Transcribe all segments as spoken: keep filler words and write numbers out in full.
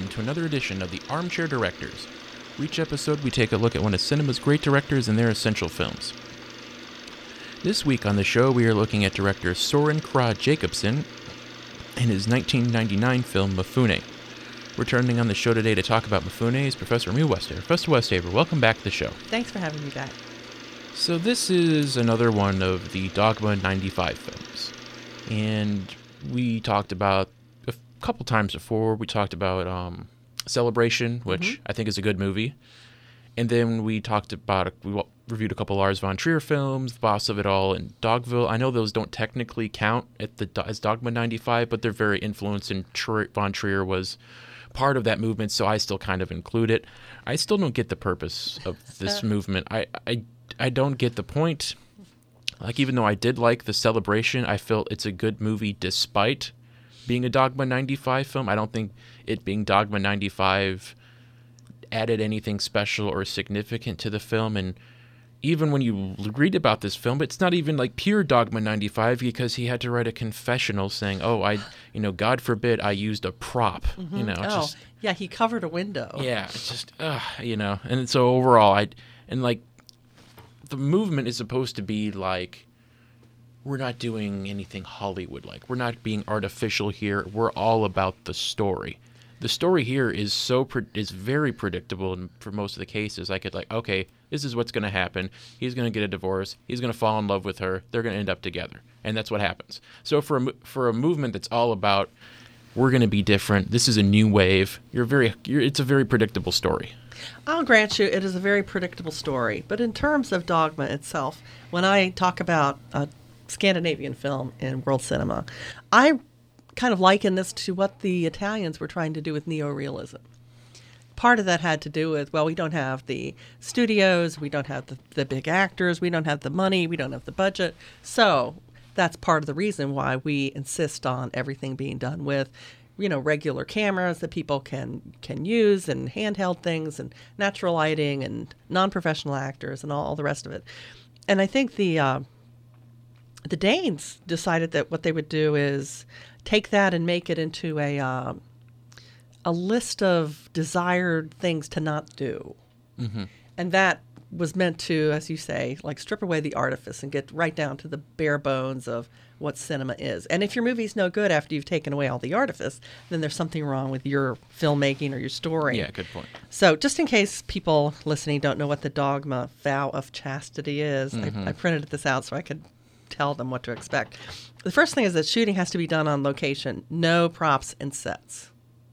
to another edition of the Armchair Directors. For each episode, we take a look at one of cinema's great directors and their essential films. This week on the show, we are looking at director Soren Kragh Jacobsen and his nineteen ninety-nine film Mifune. Returning on the show today to talk about Mifune is Professor Emil Westhaver. Professor Westhaver, welcome back to the show. Thanks for having me back. So this is another one of the Dogma ninety-five films. And we talked about, a couple times before, we talked about um, Celebration, which mm-hmm. I think is a good movie. And then we talked about, we reviewed a couple Lars von Trier films, The Boss of It All, and Dogville. I know those don't technically count at the as Dogma ninety-five, but they're very influenced, and Trier, von Trier was part of that movement, so I still kind of include it. I still don't get the purpose of this movement. I, I I don't get the point. Like, even though I did like The Celebration, I felt it's a good movie despite being a Dogma ninety-five film. I don't think it being Dogma ninety-five added anything special or significant to the film. And even when you read about this film, it's not even like pure Dogma ninety-five, because he had to write a confessional saying, oh, I, you know, God forbid I used a prop, mm-hmm. you know. Oh, just, yeah, he covered a window. Yeah, it's just, uh, you know. And so overall, I, and like, the movement is supposed to be like, we're not doing anything Hollywood-like. We're not being artificial here. We're all about the story. The story here is so pre- is very predictable, and for most of the cases, I could like, okay, this is what's going to happen. He's going to get a divorce. He's going to fall in love with her. They're going to end up together, and that's what happens. So for a, for a movement that's all about, we're going to be different. This is a new wave. You're very. You're, it's a very predictable story. I'll grant you it is a very predictable story. But in terms of Dogma itself, when I talk about a Scandinavian film in world cinema, I kind of liken this to what the Italians were trying to do with neorealism. Part of that had to do with, well, we don't have the studios, we don't have the, the big actors, we don't have the money, we don't have the budget. So that's part of the reason why we insist on everything being done with, you know, regular cameras that people can can use, and handheld things, and natural lighting, and non-professional actors, and all, all the rest of it. And I think the uh, the Danes decided that what they would do is take that and make it into a uh, a list of desired things to not do, mm-hmm. and that was meant to, as you say, like strip away the artifice and get right down to the bare bones of what cinema is. And if your movie's no good after you've taken away all the artifice, then there's something wrong with your filmmaking or your story. Yeah, good point. So just in case people listening don't know what the Dogma vow of chastity is, mm-hmm. I, I printed this out so I could tell them what to expect. The first thing is that shooting has to be done on location, no props and sets.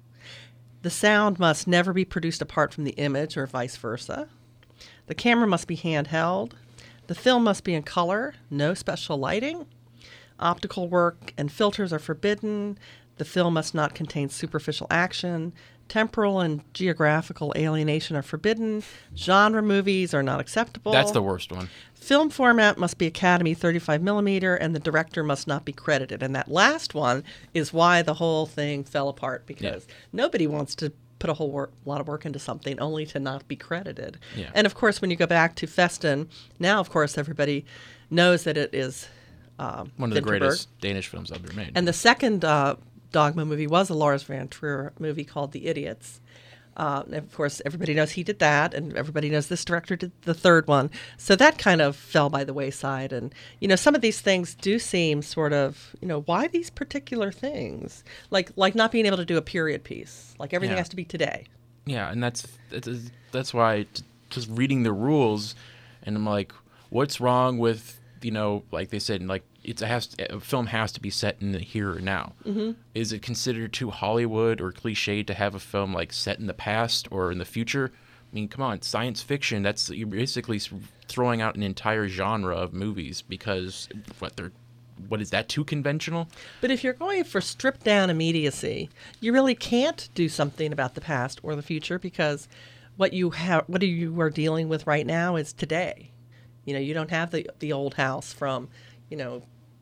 The sound must never be produced apart from the image or vice versa. The camera must be handheld. The film must be in color, no special lighting. Optical work and filters are forbidden. The film must not contain superficial action. Temporal and geographical alienation are forbidden. Genre movies are not acceptable. That's the worst one. Film format must be Academy thirty-five millimeter, and the director must not be credited. And that last one is why the whole thing fell apart, because yeah. nobody wants to put a whole work, lot of work into something only to not be credited. Yeah. And of course, when you go back to Festen, now of course everybody knows that it is um, one of the Vinterberg. greatest Danish films ever made. And the second uh, Dogma movie was a Lars von Trier movie called The Idiots. Uh, and of course, everybody knows he did that, and everybody knows this director did the third one. So that kind of fell by the wayside. And, you know, some of these things do seem sort of, you know, why these particular things? Like like not being able to do a period piece. Like everything yeah. has to be today. Yeah, and that's that's, that's why just reading the rules, and I'm like, what's wrong with, you know, like they said, like, It's a, has to, a film has to be set in the here or now. Mm-hmm. Is it considered too Hollywood or cliche to have a film like set in the past or in the future? I mean, come on, science fiction. That's you're basically throwing out an entire genre of movies because what they're what is that too conventional? But if you're going for stripped down immediacy, you really can't do something about the past or the future, because what you have, what you are dealing with right now is today. You know, you don't have the the old house from, you know,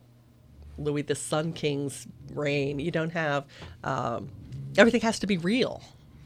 Louis the Sun King's reign. You don't have, um, everything has to be real.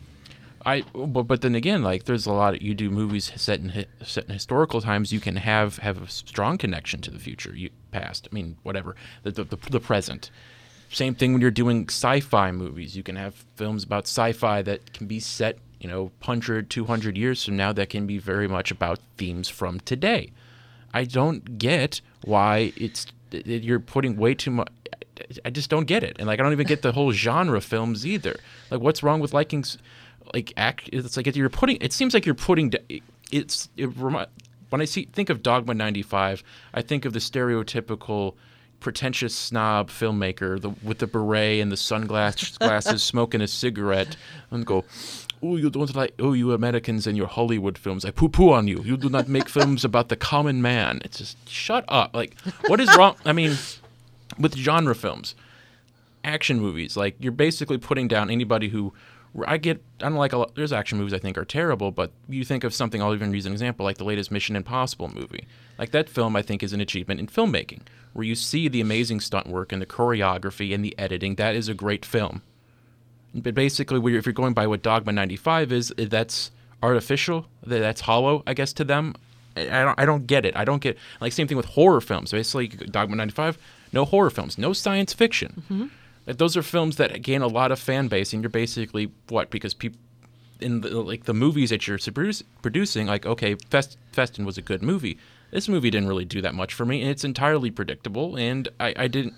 I, but, but then again, like there's a lot of, you do movies set in set in historical times, you can have, have a strong connection to the future, you past. I mean, whatever, the the, the, the present. same thing when you're doing sci-fi movies. You can have films about sci-fi that can be set, you know, one hundred, two hundred years from now that can be very much about themes from today. I don't get why it's you're putting way too much. I just don't get it. And like I don't even get the whole genre films either. Like what's wrong with liking like act it's like you're putting it seems like you're putting it's it remi- when I see think of Dogma ninety-five, I think of the stereotypical pretentious snob filmmaker the, with the beret and the sunglasses glasses smoking a cigarette and go, oh, you don't like, oh, you Americans and your Hollywood films. I poo-poo on you. You do not make films about the common man. It's just, shut up. Like, what is wrong? I mean, with genre films, action movies, like, you're basically putting down anybody who, I get, I don't like a lot, there's action movies I think are terrible, but you think of something, I'll even use an example, like the latest Mission Impossible movie. Like, that film, I think, is an achievement in filmmaking, where you see the amazing stunt work and the choreography and the editing. That is a great film. But basically, if you're going by what Dogma ninety-five is, that's artificial. That's hollow, I guess, to them. I don't. I don't get it. I don't get like same thing with horror films. Basically, Dogma ninety-five, no horror films, no science fiction. Mm-hmm. Like, those are films that gain a lot of fan base, and you're basically what because people in the, like the movies that you're producing. Like, okay, Fest, Festin was a good movie. This movie didn't really do that much for me, and it's entirely predictable. And I, I didn't.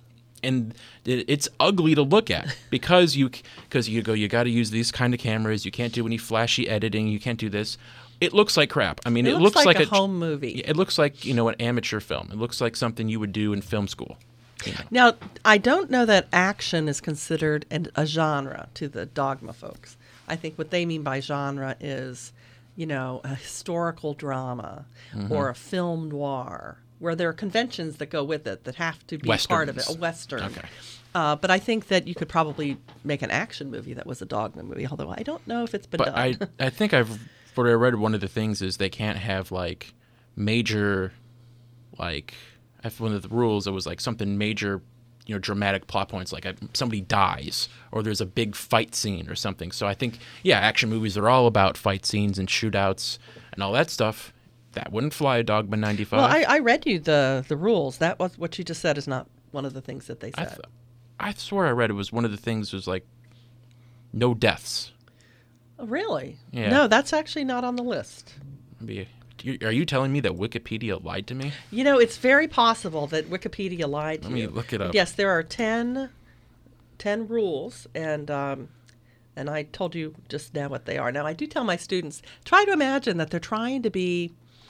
And it's ugly to look at because you because you go you got to use these kind of cameras. You can't do any flashy editing. You can't do this. It looks like crap. I mean, it, it looks, looks like, like a, a home movie. It looks like, you know, an amateur film. It looks like something you would do in film school. You know. Now, I don't know that action is considered an, a genre to the Dogma folks. I think what they mean by genre is, you know, a historical drama mm-hmm. or a film noir, where there are conventions that go with it that have to be Westerns. part of it, a Western. Okay. Uh, but I think that you could probably make an action movie that was a Dogma movie, although I don't know if it's been but done. I, I think I've, what I read, one of the things is they can't have, like, major, like, one of the rules, it was, like, something major, you know, dramatic plot points, like a, somebody dies or there's a big fight scene or something. So I think, yeah, action movies are all about fight scenes and shootouts and all that stuff. That wouldn't fly Dogma ninety-five. Well, I, I read you the, the rules. That was what you just said is not one of the things that they said. I, th- I swear I read it was one of the things was like no deaths. Oh, really? Yeah. No, that's actually not on the list. Maybe, are you telling me that Wikipedia lied to me? You know, it's very possible that Wikipedia lied to Let me you. look it up. Yes, there are ten, ten rules, and um, and I told you just now what they are. Now, I do tell my students, try to imagine that they're trying to be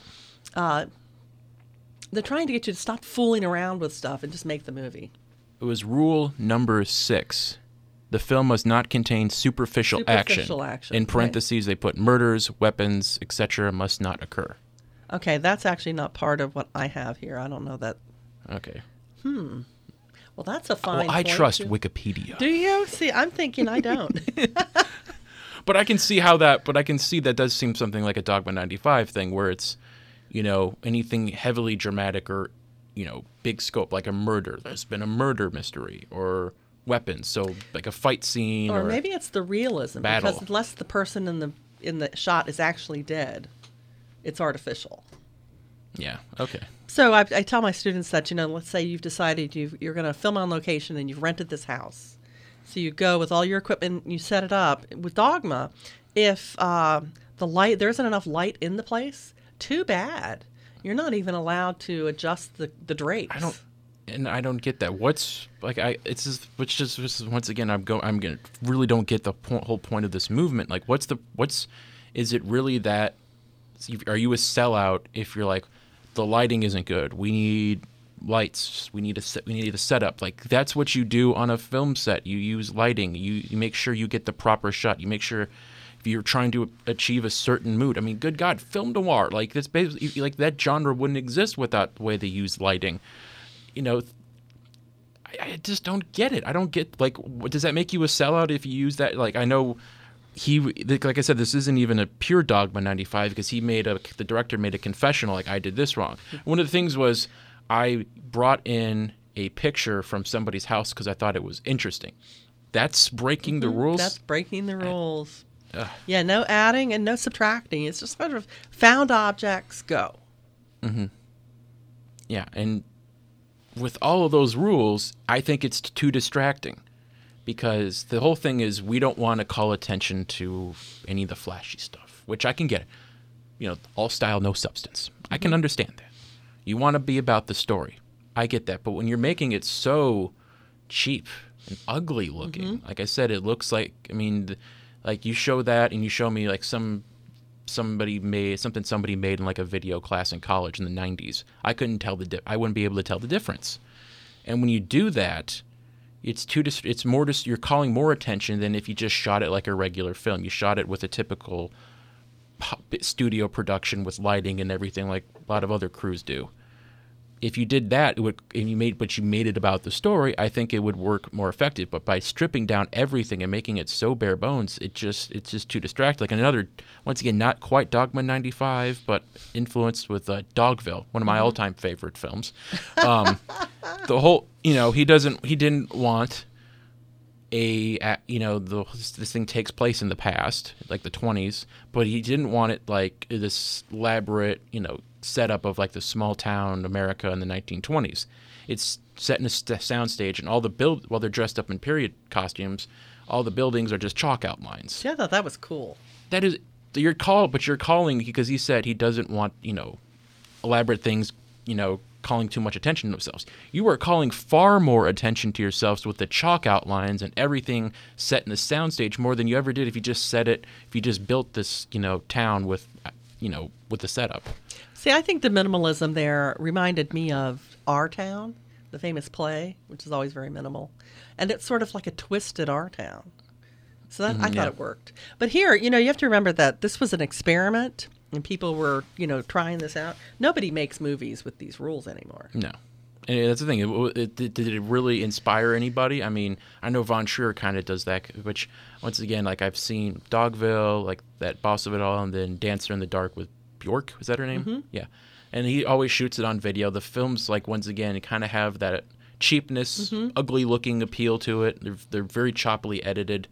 Uh, they're trying to get you to stop fooling around with stuff and just make the movie. It was rule number six. The film must not contain superficial, Superficial action. action, In parentheses, right. They put murders, weapons, et cetera must not occur. Okay, that's actually not part of what I have here. I don't know that. Okay. Hmm. Well, that's a fine Well, I point trust to... Wikipedia. Do you? See, I'm thinking I don't. But I can see how that, but I can see that does seem something like a Dogma ninety-five thing where it's, you know, anything heavily dramatic or, you know, big scope, like a murder. There's been a murder mystery or weapons. So like a fight scene or, or maybe it's the realism battle. Because unless the person in the in the shot is actually dead, it's artificial. Yeah. Okay. So I, I tell my students that, you know, let's say you've decided you've, you're going to film on location and you've rented this house. So you go with all your equipment, you set it up. With Dogma, if uh, the light, there isn't enough light in the place, too bad. You're not even allowed to adjust the, the drapes. I don't, and I don't get that. What's like I? It's just, which just, just once again, I'm go. I'm gonna really don't get the po- whole point of this movement. Like, what's the what's? Is it really that? Are you a sellout if you're like, the lighting isn't good? We need lights. We need a set. We need a setup. Like, that's what you do on a film set. You use lighting. You you make sure you get the proper shot. You make sure. You're trying to achieve a certain mood. I mean, good God, film noir, like this, basically, like that genre wouldn't exist without the way they use lighting. You know, I, I just don't get it. I don't get, like, what, does that make you a sellout if you use that? Like, I know he, like I said, this isn't even a pure Dogma ninety-five because he made a, the director made a confessional, like, I did this wrong. One of the things was I brought in a picture from somebody's house because I thought it was interesting. That's breaking mm-hmm. the rules. That's breaking the rules. Ugh. Yeah, no adding and no subtracting. It's just sort of found objects, go. Mm-hmm. Yeah, and with all of those rules, I think it's too distracting. Because the whole thing is we don't want to call attention to any of the flashy stuff, which I can get. You know, all style, no substance. Mm-hmm. I can understand that. You want to be about the story. I get that. But when you're making it so cheap and ugly looking, mm-hmm. like I said, it looks like, I mean, like you show that and you show me like some somebody made, something somebody made in like a video class in college in the nineties. I couldn't tell the, di- I wouldn't be able to tell the difference. And when you do that, It's too. Dis- it's more. Dis- you're calling more attention than if you just shot it like a regular film. You shot it with a typical pop- studio production with lighting and everything, like a lot of other crews do. If you did that, it would, and you made, but you made it about the story, I think it would work more effective. But by stripping down everything and making it so bare bones, it just it's just too distracting. Like another, once again, not quite Dogma ninety-five, but influenced with uh, Dogville, one of my mm-hmm. all-time favorite films. Um, the whole, you know, he doesn't, he didn't want a, a you know, the, this thing takes place in the past, like the twenties, but he didn't want it like this elaborate, you know, setup of like the small town America in the nineteen twenties. It's set in a st- soundstage, and all the build while they're dressed up in period costumes, all the buildings are just chalk outlines. Yeah, I thought that was cool. That is your call, but you're calling because he said he doesn't want, you know, elaborate things, you know, calling too much attention to themselves. You are calling far more attention to yourselves with the chalk outlines and everything set in the soundstage more than you ever did if you just set it, if you just built this, you know, town with, you know, with the setup. See, I think the minimalism there reminded me of Our Town, the famous play, which is always very minimal. And it's sort of like a twisted Our Town. So that, mm-hmm, I thought yeah. it worked. But here, you know, you have to remember that this was an experiment and people were, you know, trying this out. Nobody makes movies with these rules anymore. No. And that's the thing. It, it, did it really inspire anybody? I mean, I know Von Trier kind of does that, which, once again, like I've seen Dogville, like that Boss of It All, and then Dancer in the Dark with Bjork. Was that her name? Mm-hmm. Yeah. And he always shoots it on video. The films, like, once again, kind of have that cheapness, mm-hmm. ugly-looking appeal to it. They're, they're very choppily edited.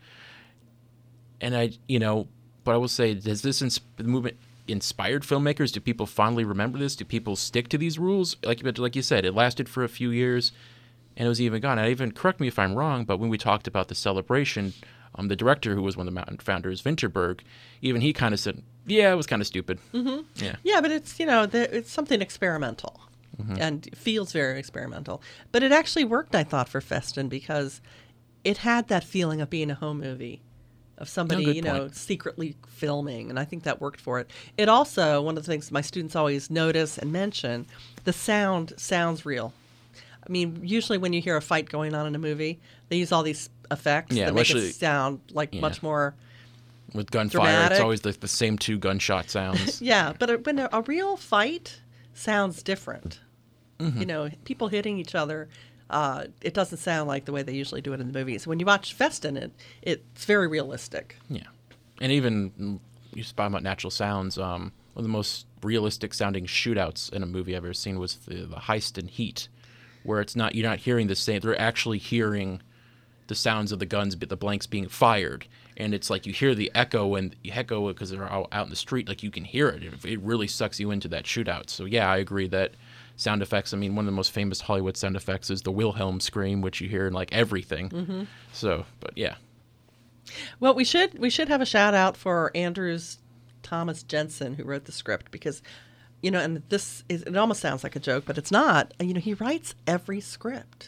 And I, you know, but I will say, does this ins- movement inspired filmmakers? Do people fondly remember this? Do people stick to these rules? Like, like you said, it lasted for a few years, and it was even gone. I even, correct me if I'm wrong, but when we talked about the celebration, um, the director, who was one of the Mountain founders, Vinterberg, even he kind of said, yeah, it was kind of stupid. Mm-hmm. Yeah, yeah, but it's, you know, the, it's something experimental, mm-hmm. and it feels very experimental. But it actually worked, I thought, for Festen, because it had that feeling of being a home movie, of somebody, no, you know, point. secretly filming, and I think that worked for it. It also, one of the things my students always notice and mention, the sound sounds real. I mean, usually when you hear a fight going on in a movie, they use all these effects yeah, that make it sound like yeah. much more with gunfire. dramatic. It's always the, the same two gunshot sounds. yeah, but a, when a, a real fight sounds different. Mm-hmm. You know, people hitting each other. Uh, it doesn't sound like the way they usually do it in the movies. When you watch Festen, it it's very realistic. Yeah, and even you spot about natural sounds. Um, one of the most realistic sounding shootouts in a movie I've ever seen was the, the heist in Heat, where it's not you're not hearing the same. They're actually hearing the sounds of the guns, but the blanks being fired, and it's like you hear the echo and the echo because they're out, out in the street. Like you can hear it. it. It really sucks you into that shootout. So yeah, I agree that. Sound effects. I mean, one of the most famous Hollywood sound effects is the Wilhelm scream, which you hear in like everything. Mm-hmm. So, but yeah. Well, we should we should have a shout out for Andrews Thomas Jensen, who wrote the script, because, you know, and this is it almost sounds like a joke, but it's not. You know, he writes every script.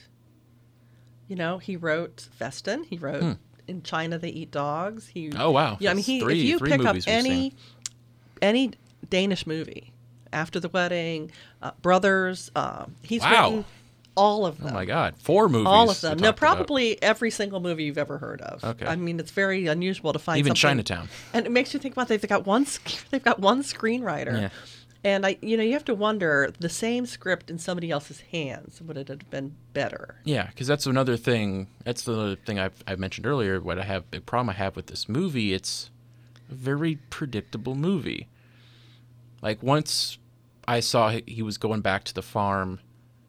You know, he wrote Festen. He wrote hmm. In China They Eat Dogs. He oh wow. Yeah, I mean, he three, if you three pick up movies any any Danish movie. After the Wedding, uh, Brothers. Uh, he's wow. written all of them. Oh my God, four movies. All of them. No, probably about. every single movie you've ever heard of. Okay. I mean, it's very unusual to find even something. Chinatown. And it makes you think about they've got one. They've got one screenwriter. Yeah. And I, you know, you have to wonder the same script in somebody else's hands, would it have been better? Yeah, because that's another thing. That's the thing I've, I mentioned earlier. What I have, big problem I have with this movie. It's a very predictable movie. Like once I saw he was going back to the farm,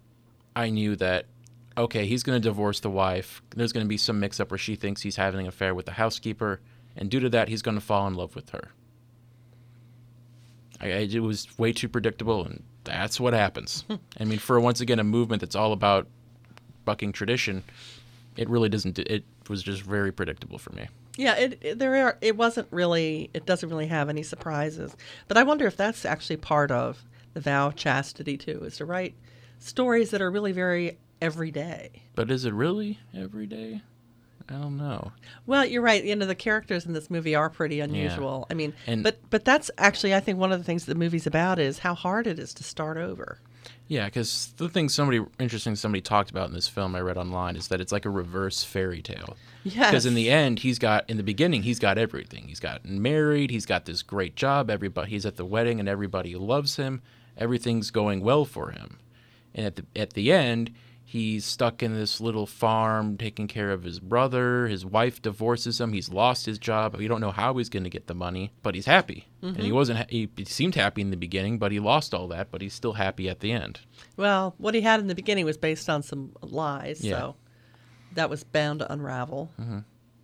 I knew that, okay, he's going to divorce the wife. There's going to be some mix-up where she thinks he's having an affair with the housekeeper, and due to that, he's going to fall in love with her. I, I, it was way too predictable, and that's what happens. I mean, for once again a movement that's all about bucking tradition, it really doesn't. It was just very predictable for me. Yeah, it, it there are. It wasn't really. It doesn't really have any surprises. But I wonder if that's actually part of the vow of chastity too, is to write stories that are really very everyday. But is it really every day? I don't know. Well, you're right. You know, the characters in this movie are pretty unusual. Yeah. I mean, and, but but that's actually, I think, one of the things the movie's about is how hard it is to start over. Yeah, because the thing somebody interesting somebody talked about in this film I read online is that it's like a reverse fairy tale. Yes. Because in the end, he's got in the beginning he's got everything. He's gotten married. He's got this great job. Everybody he's at the wedding and everybody loves him. Everything's going well for him. And at the at the end, he's stuck in this little farm taking care of his brother. His wife divorces him. He's lost his job. We don't know how he's going to get the money, but he's happy. Mm-hmm. And he wasn't. He, he seemed happy in the beginning, but he lost all that. But he's still happy at the end. Well, what he had in the beginning was based on some lies, yeah. so that was bound to unravel. Mm-hmm.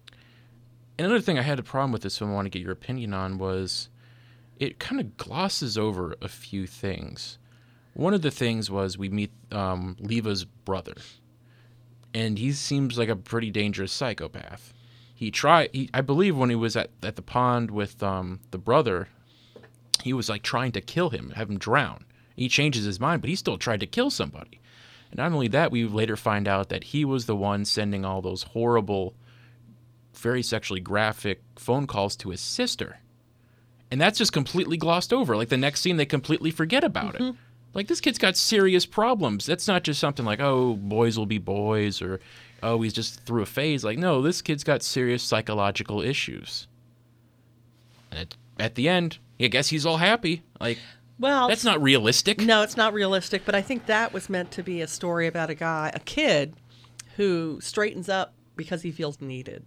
Another thing I had a problem with this film I want to get your opinion on was it kind of glosses over a few things. One of the things was we meet um, Leva's brother, and he seems like a pretty dangerous psychopath. He tried, he, I believe when he was at, at the pond with um, the brother, he was like trying to kill him, have him drown. He changes his mind, but he still tried to kill somebody. And not only that, we later find out that he was the one sending all those horrible, very sexually graphic phone calls to his sister. And that's just completely glossed over. Like the next scene, they completely forget about mm-hmm. it. Like, this kid's got serious problems. That's not just something like, oh, boys will be boys, or, oh, he's just through a phase. Like, no, this kid's got serious psychological issues. And at, at the end, I guess he's all happy. Like, well, that's not realistic. No, it's not realistic, but I think that was meant to be a story about a guy, a kid, who straightens up because he feels needed.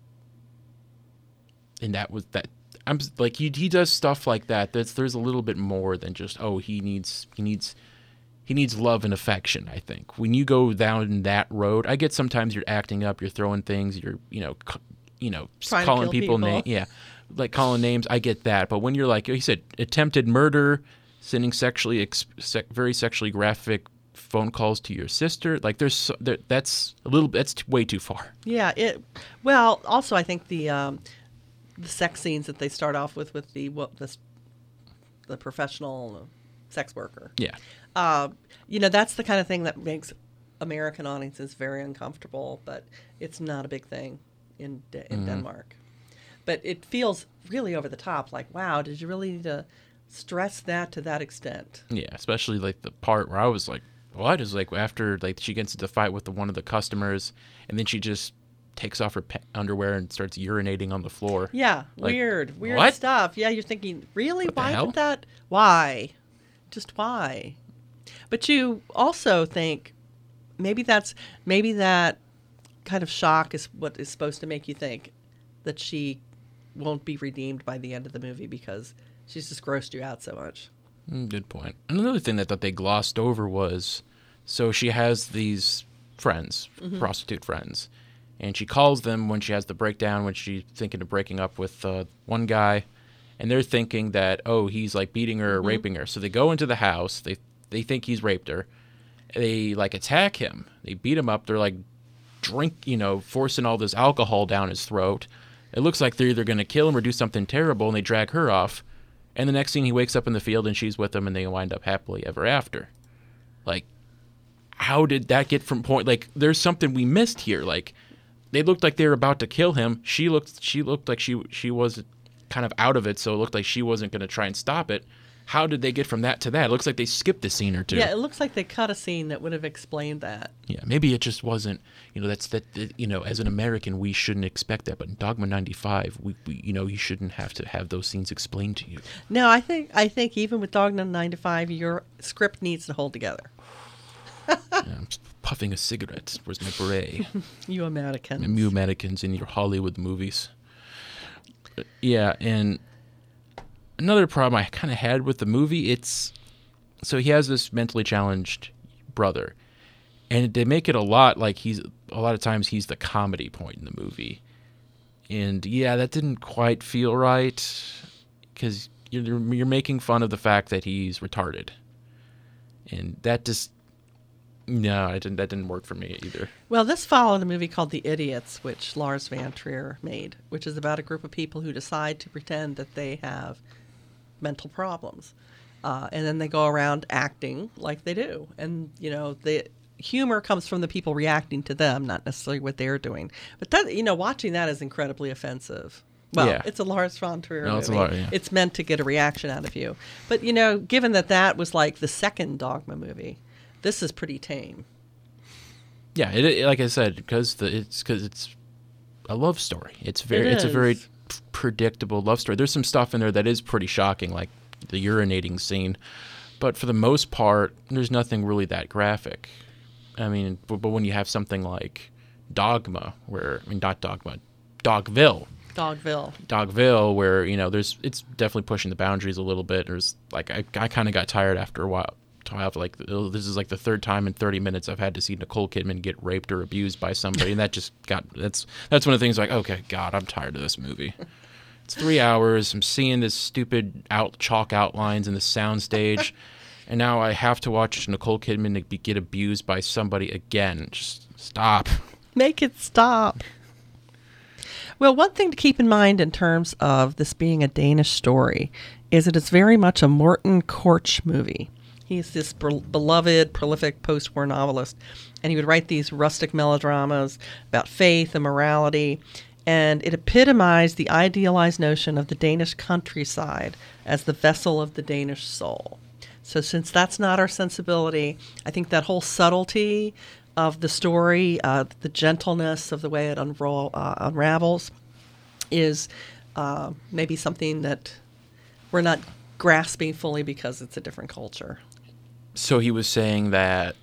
And that was that. I'm like, he he does stuff like that. That's there's a little bit more than just, oh, he needs he needs he needs love and affection. I think when you go down that road, I get sometimes you're acting up, you're throwing things, you're you know c- you know Trying calling people, people. names, yeah, like calling names. I get that, but when you're like you said, attempted murder, sending sexually ex- sec- very sexually graphic phone calls to your sister, like there's so, there, that's a little that's t- way too far. Yeah. It. Well, also I think the. Um, The sex scenes that they start off with, with the what this, the professional sex worker. Yeah. Uh, you know, that's the kind of thing that makes American audiences very uncomfortable, but it's not a big thing in in mm-hmm. Denmark. But it feels really over the top. Like, wow, did you really need to stress that to that extent? Yeah, especially like the part where I was like, what is like after like she gets into the fight with the, one of the customers, and then she just takes off her pe- underwear and starts urinating on the floor. Yeah, like, weird, weird what? stuff. Yeah, you're thinking, really? What why the hell? did that? Why? Just why? But you also think maybe that's maybe that kind of shock is what is supposed to make you think that she won't be redeemed by the end of the movie because she's just grossed you out so much. Mm, good point. Another thing that, that they glossed over was, so she has these friends, mm-hmm. prostitute friends. And she calls them when she has the breakdown, when she's thinking of breaking up with uh, one guy. And they're thinking that, oh, he's like beating her or mm-hmm. raping her. So they go into the house. They they think he's raped her. They like attack him. They beat him up. They're like drink, you know, forcing all this alcohol down his throat. It looks like they're either going to kill him or do something terrible. And they drag her off. And the next scene, he wakes up in the field and she's with him and they wind up happily ever after. Like, how did that get from point? Like, there's something we missed here. Like, they looked like they were about to kill him. She looked she looked like she she was kind of out of it, so it looked like she wasn't going to try and stop it. How did they get from that to that? It looks like they skipped a scene or two. Yeah, it looks like they cut a scene that would have explained that. Yeah, maybe it just wasn't, you know, that's that, you know, as an American, we shouldn't expect that. But in Dogma ninety-five, we, we you know, you shouldn't have to have those scenes explained to you. No, I think I think even with Dogma ninety-five, your script needs to hold together. Yeah, I'm puffing a cigarette. Where's my beret? You Americans. You Americans in your Hollywood movies. Yeah, and another problem I kind of had with the movie, it's so he has this mentally challenged brother, and they make it a lot like he's a lot of times he's the comedy point in the movie, and yeah, that didn't quite feel right because you're you're making fun of the fact that he's retarded, and that just no, it didn't, that didn't work for me either. Well, this followed a movie called The Idiots, which Lars Van Trier made, which is about a group of people who decide to pretend that they have mental problems. Uh, and then they go around acting like they do. And, you know, the humor comes from the people reacting to them, not necessarily what they're doing. But, that, you know, watching that is incredibly offensive. Well, yeah. It's a Lars Von Trier no, movie. It's, a lot, yeah. It's meant to get a reaction out of you. But, you know, given that that was like the second Dogma movie, this is pretty tame. Yeah, it, it, like I said, because the, it's because it's a love story. It's very, It it's a is. very p- predictable love story. There's some stuff in there that is pretty shocking, like the urinating scene, but for the most part, there's nothing really that graphic. I mean, but, but when you have something like Dogma, where I mean, not Dogma, Dogville. Dogville. Dogville, where you know, there's it's definitely pushing the boundaries a little bit. There's like I, I kind of got tired after a while. To have like this is like the third time in thirty minutes I've had to see Nicole Kidman get raped or abused by somebody, and that just got that's that's one of the things like okay, God, I'm tired of this movie. It's three hours. I'm seeing this stupid out chalk outlines in the soundstage, and now I have to watch Nicole Kidman be, get abused by somebody again. Just stop. Make it stop. Well, one thing to keep in mind in terms of this being a Danish story is that it's very much a Morten Korch movie. He's this be- beloved, prolific post-war novelist, and he would write these rustic melodramas about faith and morality, and it epitomized the idealized notion of the Danish countryside as the vessel of the Danish soul. So since that's not our sensibility, I think that whole subtlety of the story, uh, the gentleness of the way it unroll, uh, unravels, is uh, maybe something that we're not grasping fully because it's a different culture. So he was saying that,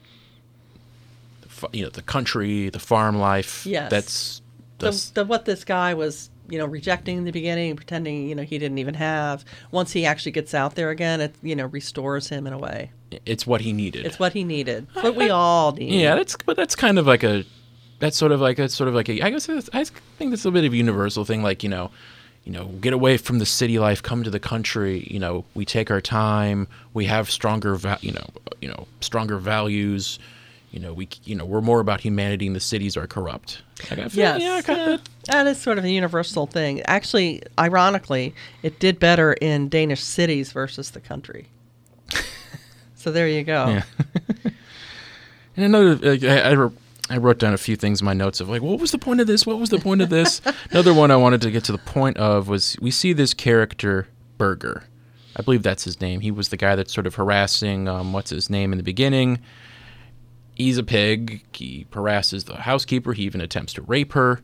you know, the country, the farm life. Yes. That's, The, that's the, what this guy was, you know, rejecting in the beginning, pretending, you know, he didn't even have. Once he actually gets out there again, it, you know, restores him in a way. it's what he needed. It's what he needed. It's what we all need. Yeah, that's but that's kind of like a that's sort of like a sort of like a I guess it's, I think that's a bit of a universal thing. Like you know, you know, get away from the city life, come to the country. You know, we take our time. We have stronger, va- you know, you know, stronger values. You know, we you know we're more about humanity, and the cities are corrupt. Like, I feel, Yes, yeah, kind yeah. of. That is sort of a universal thing. Actually, ironically, it did better in Danish cities versus the country. So there you go. Yeah. And another, like, I, I, wrote, I wrote down a few things in my notes of like, what was the point of this? What was the point of this? Another one I wanted to get to the point of was we see this character, Berger. I believe that's his name. He was the guy that's sort of harassing, um, what's his name in the beginning. He's a pig. He harasses the housekeeper. He even attempts to rape her.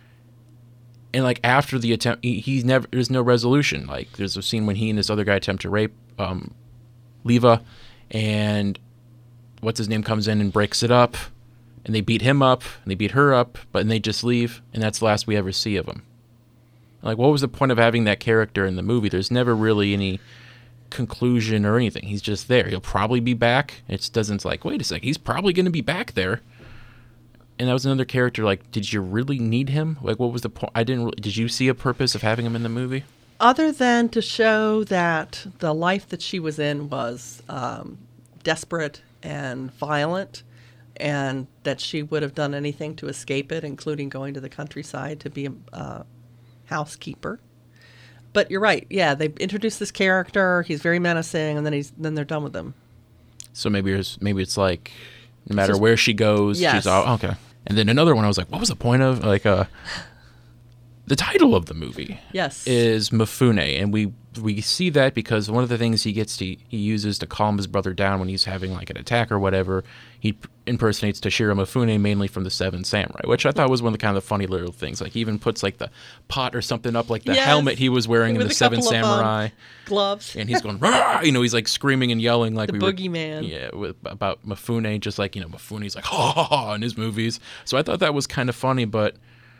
And like after the attempt, he, he's never, there's no resolution. Like there's a scene when he and this other guy attempt to rape um, Leva, and what's his name comes in and breaks it up, and they beat him up, and they beat her up, but and they just leave, and that's the last we ever see of him. Like, what was the point of having that character in the movie? There's never really any conclusion or anything. He's just there. He'll probably be back. It doesn't like, wait a second, he's probably going to be back there. And that was another character. Like, did you really need him? Like, what was the point? I didn't. Really, did you see a purpose of having him in the movie? Other than to show that the life that she was in was um, desperate and violent, and that she would have done anything to escape it, including going to the countryside to be a uh, housekeeper. But you're right. Yeah, they introduced this character. He's very menacing, and then he's then they're done with him. So maybe it's maybe it's like no matter just- where she goes, Yes. she's all okay. And then another one, I was like, what was the point of like uh the title of the movie? Yes. Is Mifune, and we we see that because one of the things he gets to he uses to calm his brother down when he's having like an attack or whatever, he impersonates Toshiro Mifune mainly from the Seven Samurai, which I thought was one of the kind of funny little things. Like he even puts like the pot or something up, like the Yes. helmet he was wearing With in the a Seven couple of, um, Samurai. Gloves. And he's going, Rah! You know, he's like screaming and yelling like The we were, boogeyman. yeah, with, about Mifune, just like, you know, Mifune's like, ha ha ha, in his movies. So I thought that was kind of funny, but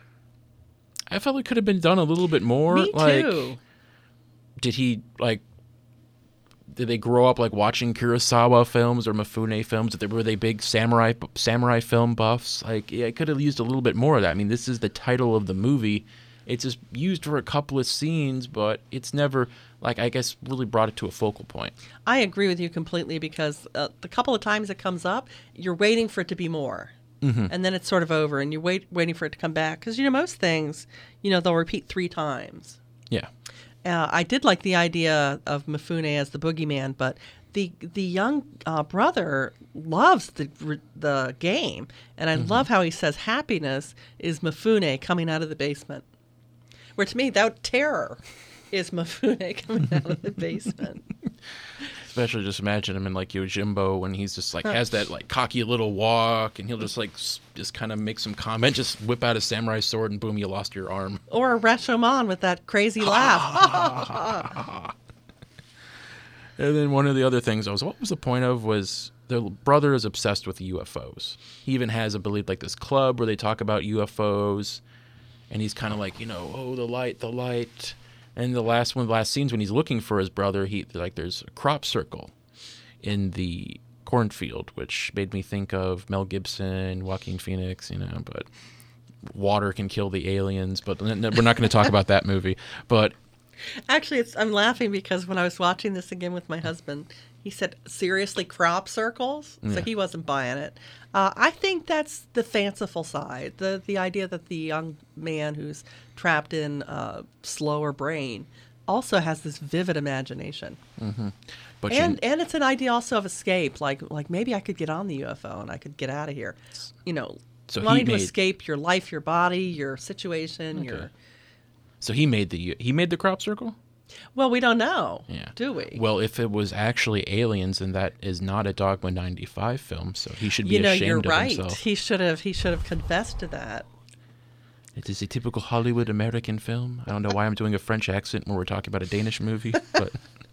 I felt it could have been done a little bit more. Me like, too. did he, like, did they grow up, like, watching Kurosawa films or Mifune films? Did they, were they big samurai samurai film buffs? Like, yeah, I could have used a little bit more of that. I mean, this is the title of the movie. It's just used for a couple of scenes, but it's never like, I guess, really brought it to a focal point. I agree with you completely because uh, the couple of times it comes up, you're waiting for it to be more. Mm-hmm. And then it's sort of over and you're wait, waiting for it to come back. Because, you know, most things, you know, they'll repeat three times. Yeah. Uh, I did like the idea of Mifune as the boogeyman, but the the young uh, brother loves the the game. And I mm-hmm. love how he says happiness is Mifune coming out of the basement. Where to me, that terror is Mifune coming out of the basement. Especially just imagine him in like Yojimbo when he's just like has that like cocky little walk and he'll just like s- just kind of make some comment, just whip out a samurai sword and boom, you lost your arm. Or Rashomon with that crazy laugh. And then one of the other things I was, what was the point of was the brother is obsessed with U F Os. He even has, I believe, like this club where they talk about U F Os and he's kind of like, you know, oh, the light, the light. And the last one of the last scenes when he's looking for his brother, he like there's a crop circle in the cornfield, which made me think of Mel Gibson, Joaquin Phoenix, you know, but water can kill the aliens, but we're not going to talk about that movie. But actually, it's, I'm laughing because when I was watching this again with my husband, he said, seriously, crop circles? Yeah. So he wasn't buying it. Uh, I think that's the fanciful side, the the idea that the young man who's trapped in a slower brain also has this vivid imagination. Mm-hmm. But and you... and it's an idea also of escape, like like maybe I could get on the U F O and I could get out of here. You know, so wanting made... to escape your life, your body, your situation, okay. your... So he made the he made the crop circle? Well, we don't know, yeah. do we? Well, if it was actually aliens, then that is not a Dogma ninety-five film, so he should be you know, ashamed you're of right. himself. He should have he should have confessed to that. It is a typical Hollywood American film. I don't know why I'm doing a French accent when we're talking about a Danish movie, but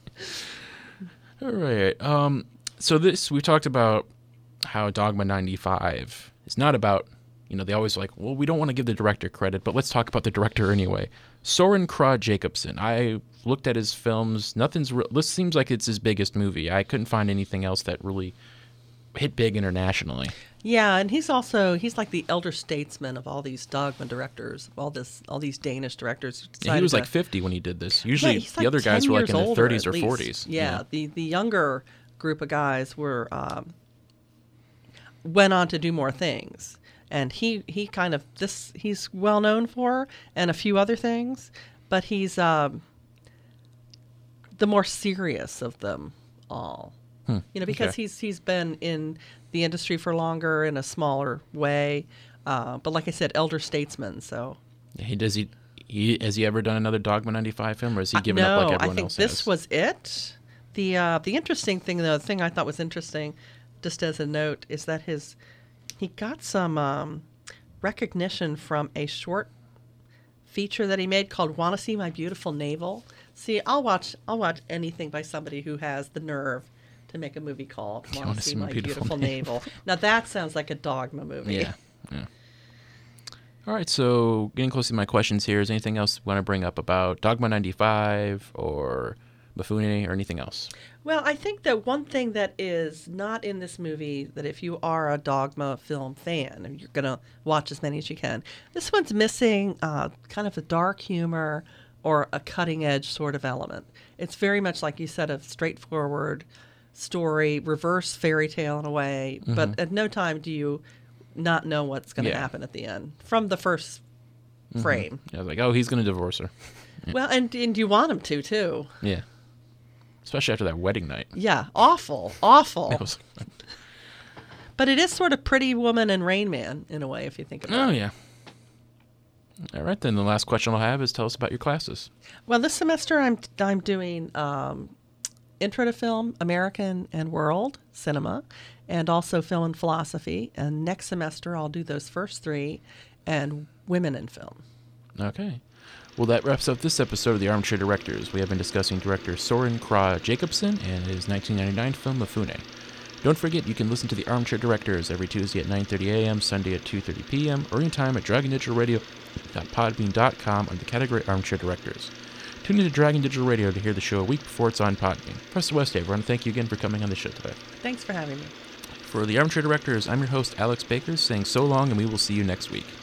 all right. Um, so this we talked about how Dogma ninety-five is not about. You know, they always like, well, we don't want to give the director credit, but let's talk about the director anyway. Soren Kragh Jacobsen. I looked at his films. Nothing's. Re- this seems like it's his biggest movie. I couldn't find anything else that really hit big internationally. Yeah, and he's also he's like the elder statesman of all these Dogma directors, all this, all these Danish directors. Yeah, he was to, like fifty when he did this. Usually, yeah, the like other guys were like in their thirties or least. forties. Yeah, yeah, the the younger group of guys were um, went on to do more things. And he, he kind of, this he's well known for, and a few other things, but he's um, the more serious of them all. Hmm. You know, because okay. he's he's been in the industry for longer in a smaller way. Uh, but like I said, elder statesman, so. Yeah, he does he, he has he ever done another Dogma ninety-five film, or has he given uh, no, up like everyone I think else this has? was it. The uh, the interesting thing, though, the thing I thought was interesting, just as a note, is that his he got some um, recognition from a short feature that he made called "Wanna See My Beautiful Navel." See, I'll watch I'll watch anything by somebody who has the nerve to make a movie called "Wanna See My Beautiful, beautiful Navel." Navel. Now that sounds like a Dogma movie. Yeah, yeah. All right, so getting close to my questions here. Is there anything else you want to bring up about Dogma ninety-five or Mifune or anything else? Well, I think that one thing that is not in this movie, that if you are a Dogma film fan, and you're going to watch as many as you can, this one's missing uh, kind of a dark humor or a cutting-edge sort of element. It's very much, like you said, a straightforward story, reverse fairy tale in a way, mm-hmm. but at no time do you not know what's going to yeah. happen at the end from the first mm-hmm. frame. Yeah, I was like, oh, he's going to divorce her. Yeah. Well, and, and you want him to, too. Yeah. Especially after that wedding night. Yeah, awful, awful. That was... But it is sort of Pretty Woman and Rain Man, in a way, if you think about oh, it. Oh, yeah. All right, then the last question I'll have is tell us about your classes. Well, this semester I'm I'm doing um, Intro to Film, American and World Cinema, and also Film and Philosophy. And next semester I'll do those first three, and Women in Film. Okay. Well, that wraps up this episode of The Armchair Directors. We have been discussing director Soren Kragh Jacobsen and his nineteen ninety-nine film Mifune. Don't forget, you can listen to The Armchair Directors every Tuesday at nine thirty a.m., Sunday at two thirty p.m., or anytime at dragon digital radio dot podbean dot com under the category Armchair Directors. Tune in to Dragon Digital Radio to hear the show a week before it's on Podbean. Press West, everyone. Thank you again for coming on the show today. Thanks for having me. For The Armchair Directors, I'm your host, Alex Baker, saying so long, and we will see you next week.